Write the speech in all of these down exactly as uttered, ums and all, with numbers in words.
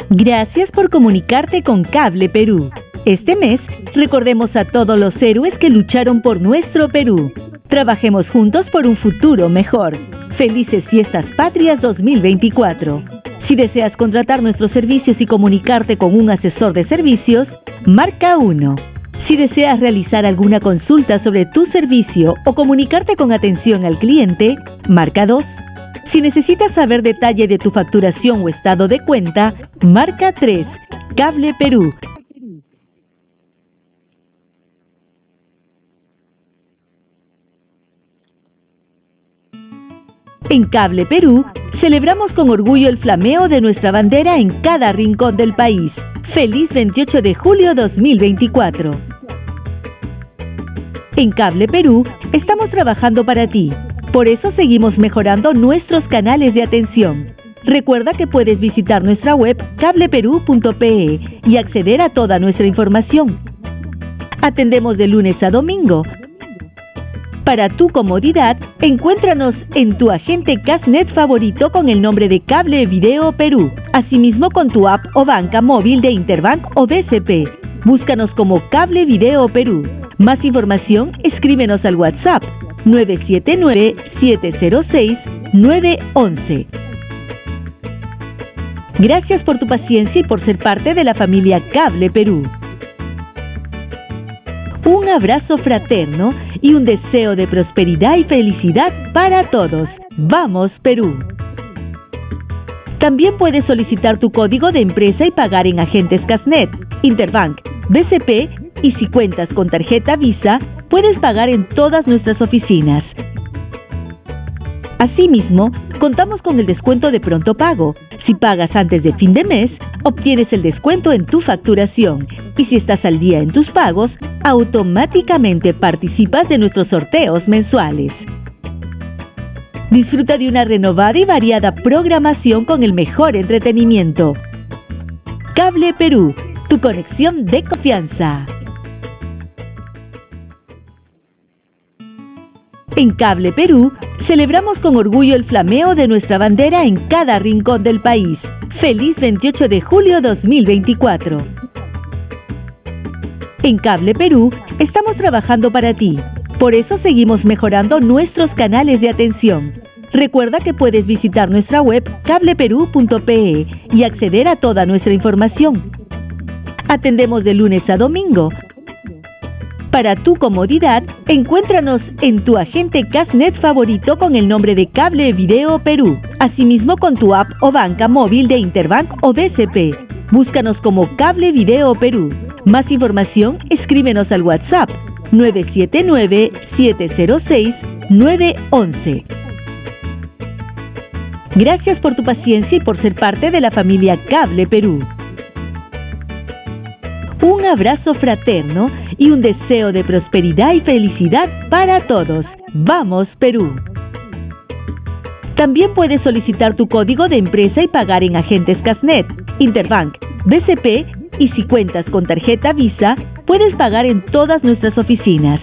Gracias por comunicarte con Cable Perú. Este mes, recordemos a todos los héroes que lucharon por nuestro Perú. Trabajemos juntos por un futuro mejor. Felices Fiestas Patrias dos mil veinticuatro. Si deseas contratar nuestros servicios y comunicarte con un asesor de servicios, marca uno. Si deseas realizar alguna consulta sobre tu servicio o comunicarte con atención al cliente, marca dos. Si necesitas saber detalle de tu facturación o estado de cuenta, marca tres. Cable Perú. En Cable Perú, celebramos con orgullo el flameo de nuestra bandera en cada rincón del país. ¡Feliz veintiocho de julio dos mil veinticuatro! En Cable Perú, estamos trabajando para ti. Por eso seguimos mejorando nuestros canales de atención. Recuerda que puedes visitar nuestra web cable perú punto pe y acceder a toda nuestra información. Atendemos de lunes a domingo. Para tu comodidad, encuéntranos en tu agente Casnet favorito con el nombre de Cable Video Perú, asimismo con tu app o banca móvil de Interbank o B C P. Búscanos como Cable Video Perú. Más información, escríbenos al WhatsApp nueve siete nueve, siete cero seis, nueve uno uno. Gracias por tu paciencia y por ser parte de la familia Cable Perú. Un abrazo fraterno y un deseo de prosperidad y felicidad para todos. ¡Vamos, Perú! También puedes solicitar tu código de empresa y pagar en agentes Casnet, Interbank, B C P y si cuentas con tarjeta Visa, puedes pagar en todas nuestras oficinas. Asimismo, contamos con el descuento de pronto pago. Si pagas antes de fin de mes, obtienes el descuento en tu facturación. Y si estás al día en tus pagos, automáticamente participas de nuestros sorteos mensuales. Disfruta de una renovada y variada programación con el mejor entretenimiento. Cable Perú, tu conexión de confianza. En Cable Perú, celebramos con orgullo el flameo de nuestra bandera en cada rincón del país. ¡Feliz veintiocho de julio dos mil veinticuatro! En Cable Perú, estamos trabajando para ti. Por eso seguimos mejorando nuestros canales de atención. Recuerda que puedes visitar nuestra web cable perú punto pe y acceder a toda nuestra información. Atendemos de lunes a domingo. Para tu comodidad, encuéntranos en tu agente Casnet favorito con el nombre de Cable Video Perú, asimismo con tu app o banca móvil de Interbank o B C P. Búscanos como Cable Video Perú. Más información, escríbenos al WhatsApp nueve siete nueve, siete cero seis, nueve uno uno. Gracias por tu paciencia y por ser parte de la familia Cable Perú. Un abrazo fraterno y un deseo de prosperidad y felicidad para todos. ¡Vamos, Perú! También puedes solicitar tu código de empresa y pagar en agentes Casnet, Interbank, B C P y si cuentas con tarjeta Visa, puedes pagar en todas nuestras oficinas.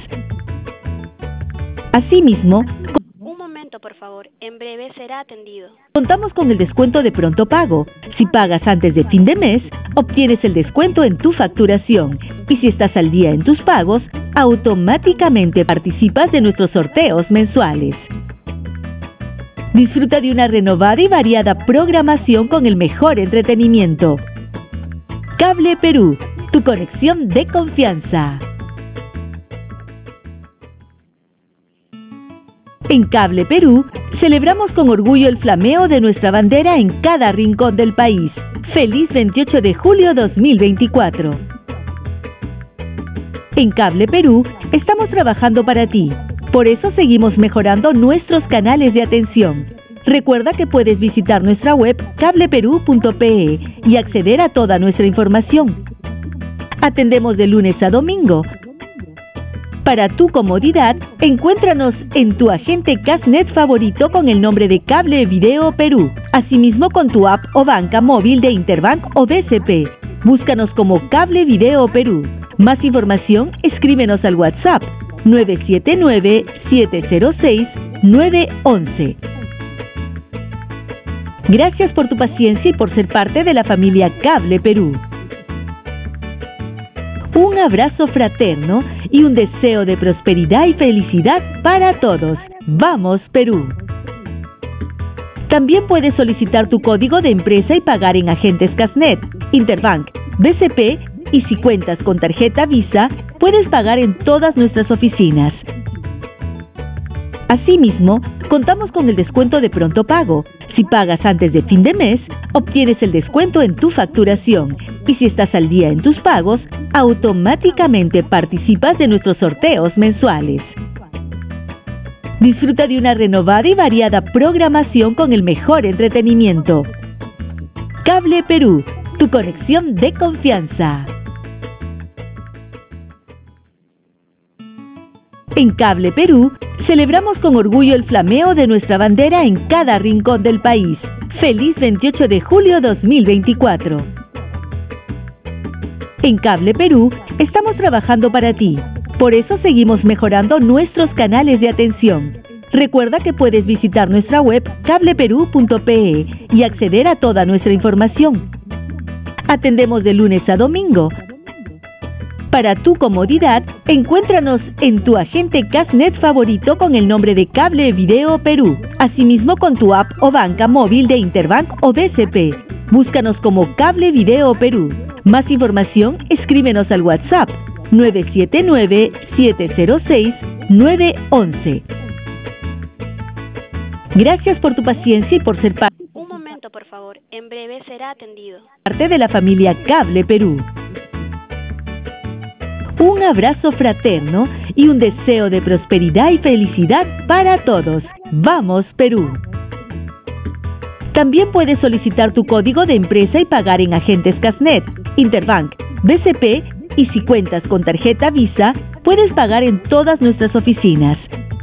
Asimismo, Un momento, por favor. En breve será atendido. Contamos con el descuento de pronto pago. Si pagas antes de fin de mes, obtienes el descuento en tu facturación. Y si estás al día en tus pagos, automáticamente participas de nuestros sorteos mensuales. Disfruta de una renovada y variada programación con el mejor entretenimiento. Cable Perú, tu conexión de confianza. En Cable Perú, celebramos con orgullo el flameo de nuestra bandera en cada rincón del país. ¡Feliz veintiocho de julio dos mil veinticuatro! En Cable Perú, estamos trabajando para ti. Por eso seguimos mejorando nuestros canales de atención. Recuerda que puedes visitar nuestra web cable perú punto pe y acceder a toda nuestra información. Atendemos de lunes a domingo. Para tu comodidad, encuéntranos en tu agente Casnet favorito con el nombre de Cable Video Perú, asimismo con tu app o banca móvil de Interbank o B C P. Búscanos como Cable Video Perú. Más información, escríbenos al WhatsApp nueve siete nueve, siete cero seis, nueve uno uno. Gracias por tu paciencia y por ser parte de la familia Cable Perú. Un abrazo fraterno y un deseo de prosperidad y felicidad para todos. ¡Vamos, Perú! También puedes solicitar tu código de empresa y pagar en agentes Casnet, Interbank, B C P y si cuentas con tarjeta Visa, puedes pagar en todas nuestras oficinas. Asimismo, contamos con el descuento de pronto pago. Si pagas antes de fin de mes, obtienes el descuento en tu facturación. Y si estás al día en tus pagos, automáticamente participas de nuestros sorteos mensuales. Disfruta de una renovada y variada programación con el mejor entretenimiento. Cable Perú, tu conexión de confianza. En Cable Perú, celebramos con orgullo el flameo de nuestra bandera en cada rincón del país. ¡Feliz veintiocho de julio dos mil veinticuatro! En Cable Perú, estamos trabajando para ti. Por eso seguimos mejorando nuestros canales de atención. Recuerda que puedes visitar nuestra web cable perú punto pe y acceder a toda nuestra información. Atendemos de lunes a domingo. Para tu comodidad, encuéntranos en tu agente Casnet favorito con el nombre de Cable Video Perú, asimismo con tu app o banca móvil de Interbank o B C P. Búscanos como Cable Video Perú. Más información, escríbenos al WhatsApp nueve siete nueve, siete cero seis, nueve uno uno. Gracias por tu paciencia y por ser parte Un momento, por favor. En breve será atendido. de la familia Cable Perú. Un abrazo fraterno y un deseo de prosperidad y felicidad para todos. ¡Vamos, Perú! También puedes solicitar tu código de empresa y pagar en agentes Casnet, Interbank, B C P y si cuentas con tarjeta Visa, puedes pagar en todas nuestras oficinas.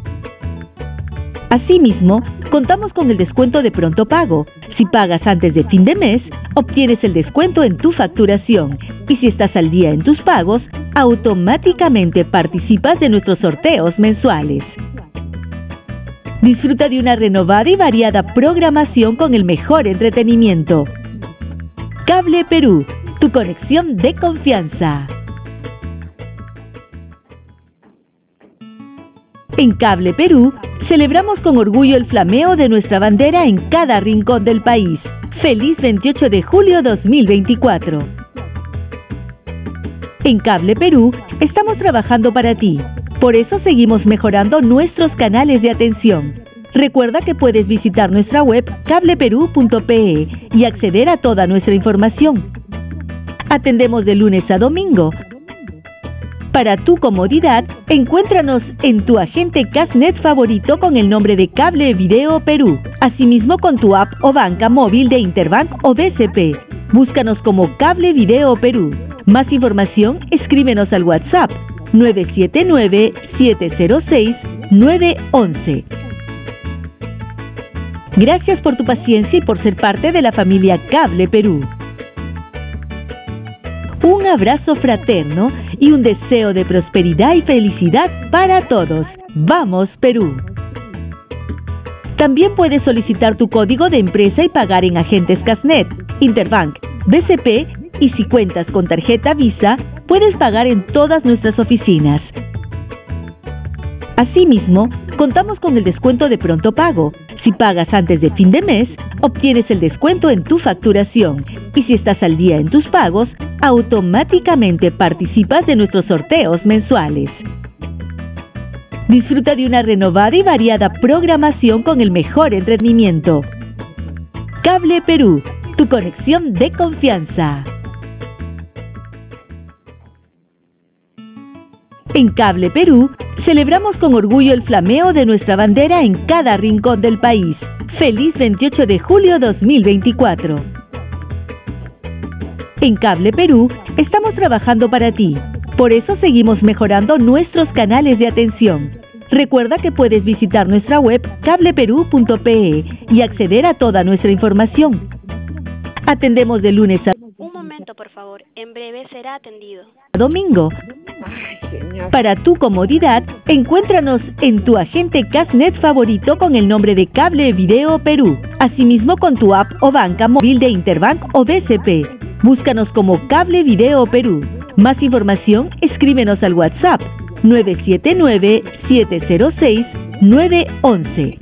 Asimismo, contamos con el descuento de pronto pago. Si pagas antes de fin de mes, obtienes el descuento en tu facturación. Y si estás al día en tus pagos, automáticamente participas de nuestros sorteos mensuales. Disfruta de una renovada y variada programación con el mejor entretenimiento. Cable Perú, tu conexión de confianza. En Cable Perú, celebramos con orgullo el flameo de nuestra bandera en cada rincón del país. ¡Feliz veintiocho de julio dos mil veinticuatro! En Cable Perú, estamos trabajando para ti. Por eso seguimos mejorando nuestros canales de atención. Recuerda que puedes visitar nuestra web cable perú punto pe y acceder a toda nuestra información. Atendemos de lunes a domingo. Para tu comodidad, encuéntranos en tu agente Casnet favorito con el nombre de Cable Video Perú, asimismo con tu app o banca móvil de Interbank o B C P. Búscanos como Cable Video Perú. Más información, escríbenos al WhatsApp nueve siete nueve, siete cero seis, nueve uno uno. Gracias por tu paciencia y por ser parte de la familia Cable Perú. Un abrazo fraterno y un deseo de prosperidad y felicidad para todos. ¡Vamos, Perú! También puedes solicitar tu código de empresa y pagar en agentes Casnet, Interbank, B C P y si cuentas con tarjeta Visa, puedes pagar en todas nuestras oficinas. Asimismo, contamos con el descuento de pronto pago. Si pagas antes de fin de mes, obtienes el descuento en tu facturación. Y si estás al día en tus pagos, automáticamente participas de nuestros sorteos mensuales. Disfruta de una renovada y variada programación con el mejor entretenimiento. Cable Perú, tu conexión de confianza. En Cable Perú, celebramos con orgullo el flameo de nuestra bandera en cada rincón del país. ¡Feliz veintiocho de julio dos mil veinticuatro! En Cable Perú, estamos trabajando para ti. Por eso seguimos mejorando nuestros canales de atención. Recuerda que puedes visitar nuestra web cable perú punto pe y acceder a toda nuestra información. Atendemos de lunes a... Un momento, por favor. favor. En breve será atendido. Domingo. Ay, señor. Para tu comodidad, encuéntranos en tu agente Cashnet favorito con el nombre de Cable Video Perú. Asimismo con tu app o banca móvil de Interbank o B C P. Búscanos como Cable Video Perú. Más información, escríbenos al WhatsApp nueve siete nueve, siete cero seis, nueve uno uno.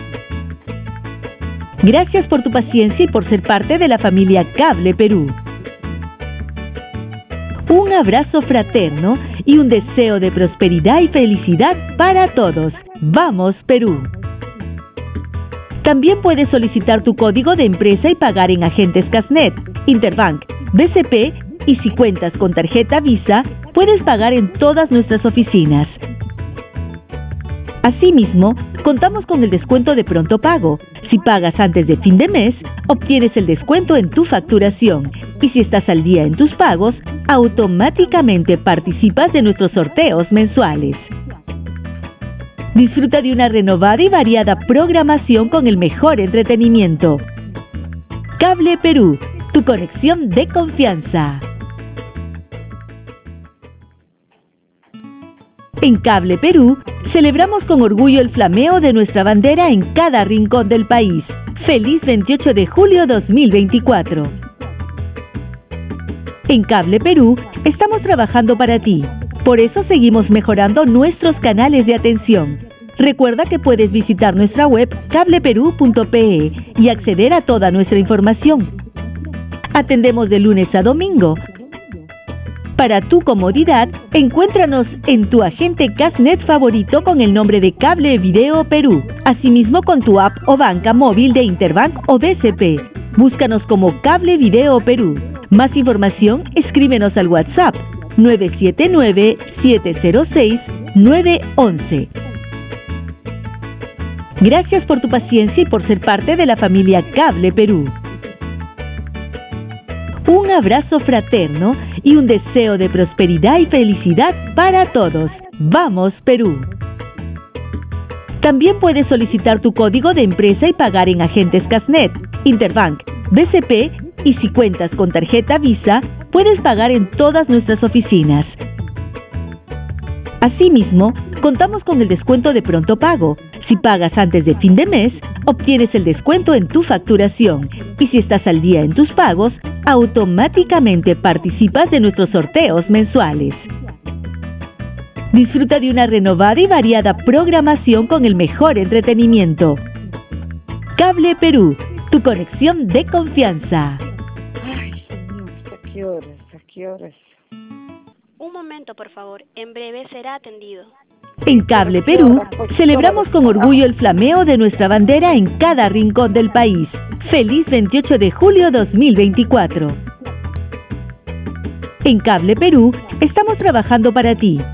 Gracias por tu paciencia y por ser parte de la familia Cable Perú. Un abrazo fraterno y un deseo de prosperidad y felicidad para todos. ¡Vamos, Perú! También puedes solicitar tu código de empresa y pagar en agentes Cashnet, Interbank, B C P y si cuentas con tarjeta Visa, puedes pagar en todas nuestras oficinas. Asimismo, contamos con el descuento de pronto pago. Si pagas antes de fin de mes, obtienes el descuento en tu facturación. Y si estás al día en tus pagos, automáticamente participas de nuestros sorteos mensuales. Disfruta de una renovada y variada programación con el mejor entretenimiento. Cable Perú, tu conexión de confianza. En Cable Perú, celebramos con orgullo el flameo de nuestra bandera en cada rincón del país. ¡Feliz veintiocho de julio dos mil veinticuatro! En Cable Perú, estamos trabajando para ti. Por eso seguimos mejorando nuestros canales de atención. Recuerda que puedes visitar nuestra web cable perú punto pe y acceder a toda nuestra información. Atendemos de lunes a domingo. Para tu comodidad, encuéntranos en tu agente Cashnet favorito con el nombre de Cable Video Perú. Asimismo con tu app o banca móvil de Interbank o B C P. Búscanos como Cable Video Perú. Más información, escríbenos al WhatsApp nueve siete nueve, siete cero seis, nueve uno uno. Gracias por tu paciencia y por ser parte de la familia Cable Perú. Un abrazo fraterno y un deseo de prosperidad y felicidad para todos. ¡Vamos, Perú! También puedes solicitar tu código de empresa y pagar en agentes Cashnet, Interbank, B C P y si cuentas con tarjeta Visa, puedes pagar en todas nuestras oficinas. Asimismo, contamos con el descuento de pronto pago. Si pagas antes de fin de mes, obtienes el descuento en tu facturación. Y si estás al día en tus pagos, automáticamente participas de nuestros sorteos mensuales. Disfruta de una renovada y variada programación con el mejor entretenimiento. Cable Perú, tu conexión de confianza. Ay, señor, ¿hasta qué horas? ¿Hasta qué horas? Un momento, por favor. En breve será atendido. En Cable Perú, celebramos con orgullo el flameo de nuestra bandera en cada rincón del país. ¡Feliz veintiocho de julio dos mil veinticuatro! En Cable Perú, estamos trabajando para ti.